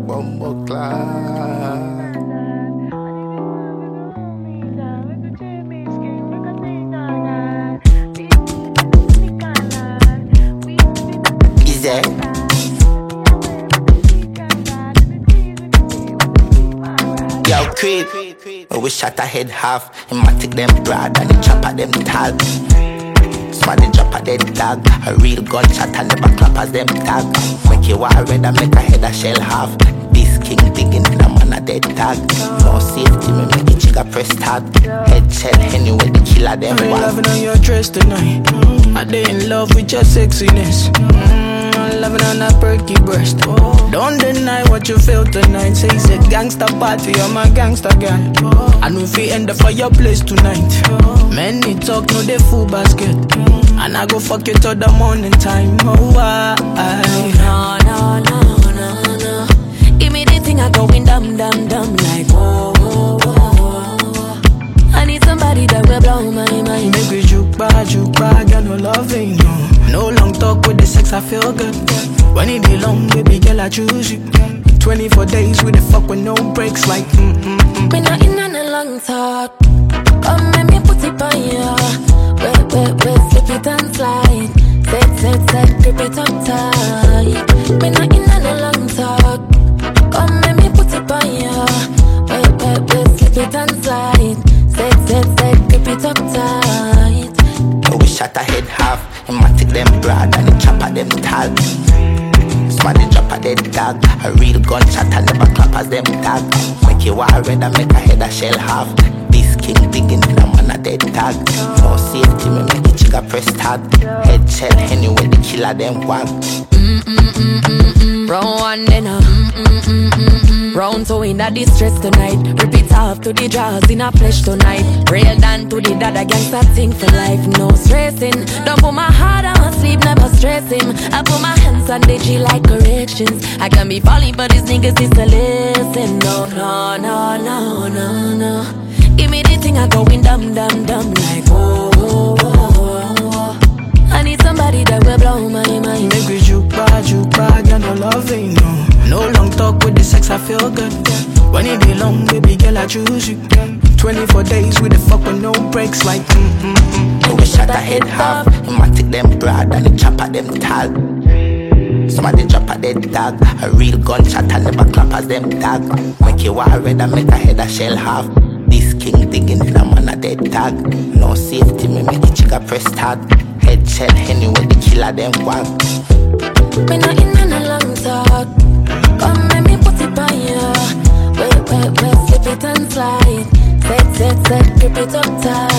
bumbo clock. Easy. Yo, creep. We shot a head half. Him a take them broad and he chop at them tall. Smarty drop a dead dog. A real gunshot and never clap as them tag. Make you war red and make a head a shell half. This king digging in a man a dead tag. No safety, me make it chigga press tag. Head shell anyway the killer them I'm was. loving on your dress tonight. I dey in love with your sexiness. I'm loving on that perky breast. Don't deny what you feel tonight. Say it's a gangster party, I'm a gangster guy. And we fi end up for your place tonight. Many talk, no they full basket. And I go fuck you till the morning time. Oh, why? No. Give me the thing I going dumb like whoa. I need somebody that will blow my mind. Make we juke back, girl, no loving, no. No long talk with the sex, I feel good. When it be long, baby girl, I choose you. 24 days with the fuck with no breaks, like Me not in on a long talk. Come let me put it on ya. Wait, slip it and slide. Set, grip it up tight. Me not in on a long talk. Come let me put it on ya. Wait, slip it and slide. Set, grip it up tight. We shot a head half. Him a take them broad and he chop at them tall. Smarty drop a dead dog. A real gunshot and never clap as them tag. Make you war red and make a head a shell half. This king digging in a man a dead tag. No safety, me make it chigga press tag. Head shell anyway the killer them wag. Round one then round two in a distress tonight. Rip it off to the jaws in a flesh tonight. Real down to the dada gangsta thing for life. No stressing. Don't put my heart on sleep, never stress him. I put my hands on the G like corrections. I can be falling but these niggas is to listen. No. Give me the thing I going dumb like whoa. I need somebody that will blow my mind. make we juke back, girl, no loving, no. No long talk with the sex, I feel good. When it be long, baby girl, I choose you. 24 days with the fuck with no breaks, like We shot a head half. Him a take them broad and he chop at them tall. Somebody drop a dead dog. A real gunshot and never clap as them tag. Make you war red and make a head a shell half. This king digging in a man a dead tag. No safety, me make it chigga press tag. Head shell anyway the killer them wag. Me not in on a long talk. Come let me put it on ya. Wait, slip it and slide. Set, grip it up tight.